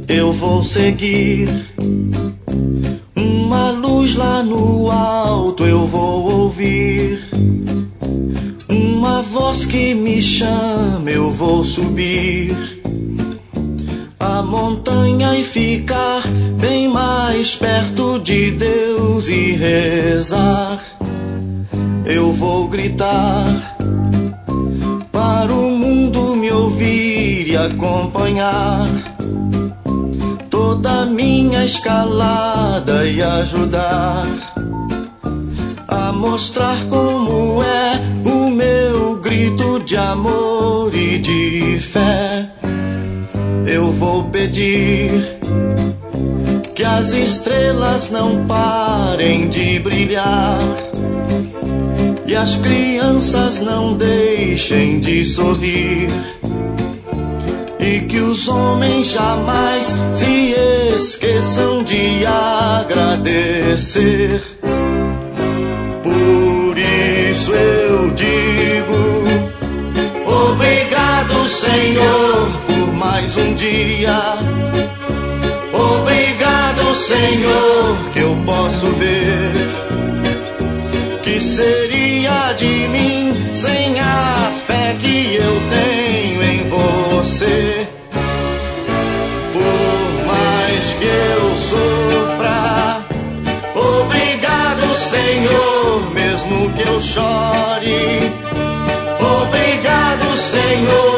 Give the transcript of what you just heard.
eu vou seguir. Uma luz lá no alto eu vou ouvir. Uma voz que me chama, eu vou subir a montanha e ficar bem mais perto de Deus e rezar. Eu vou gritar para o mundo me ouvir e acompanhar toda a minha escalada e ajudar a mostrar como é o meu grito de amor e de fé. Eu vou pedir que as estrelas não parem de brilhar e as crianças não deixem de sorrir, e que os homens jamais se esqueçam de agradecer. Por isso eu digo: obrigado, Senhor, por mais um dia. Obrigado, Senhor, que eu posso ver. Que seria de mim sem a fé que eu tenho em você? Por mais que eu sofra, obrigado, Senhor, mesmo que eu chore. Obrigado, Senhor,